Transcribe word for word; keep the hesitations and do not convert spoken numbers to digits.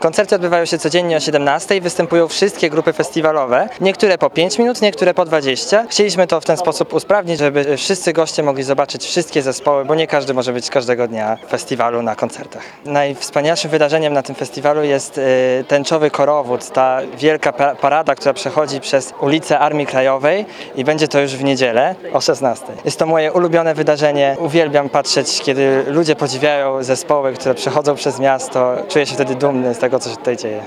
Koncerty odbywają się codziennie o siedemnastej, występują wszystkie grupy festiwalowe, niektóre po pięć minut, niektóre po dwadzieścia. Chcieliśmy to w ten sposób usprawnić, żeby wszyscy goście mogli zobaczyć wszystkie zespoły, bo nie każdy może być każdego dnia w festiwalu na koncertach. Najwspanialszym wydarzeniem na tym festiwalu jest y, tęczowy korowód, ta wielka parada, która przechodzi przez ulicę Armii Krajowej i będzie to już w niedzielę o szesnastej. Jest to moje ulubione wydarzenie. Uwielbiam patrzeć, kiedy ludzie podziwiają zespoły, które przechodzą przez miasto. Czuję się wtedy dumny z tego, co się tutaj dzieje.